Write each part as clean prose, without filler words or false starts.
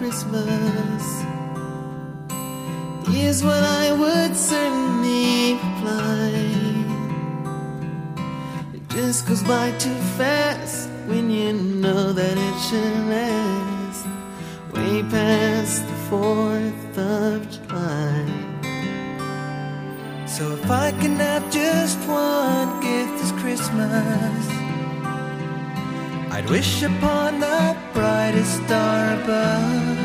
Christmas is what I would certainly reply. It just goes by too fast when you know that it should last way past the 4th of July. So if I can have just one gift this Christmas, I'd wish upon the brightest star above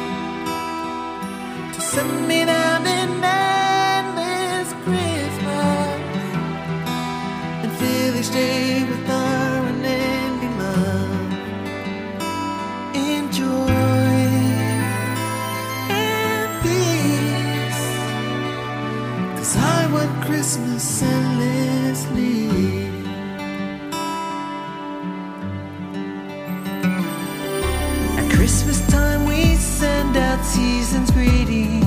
to send me down an endless Christmas and fill each day with our unending love and joy and peace. 'Cause I want Christmas endlessly. Christmas time we send out season's greetings.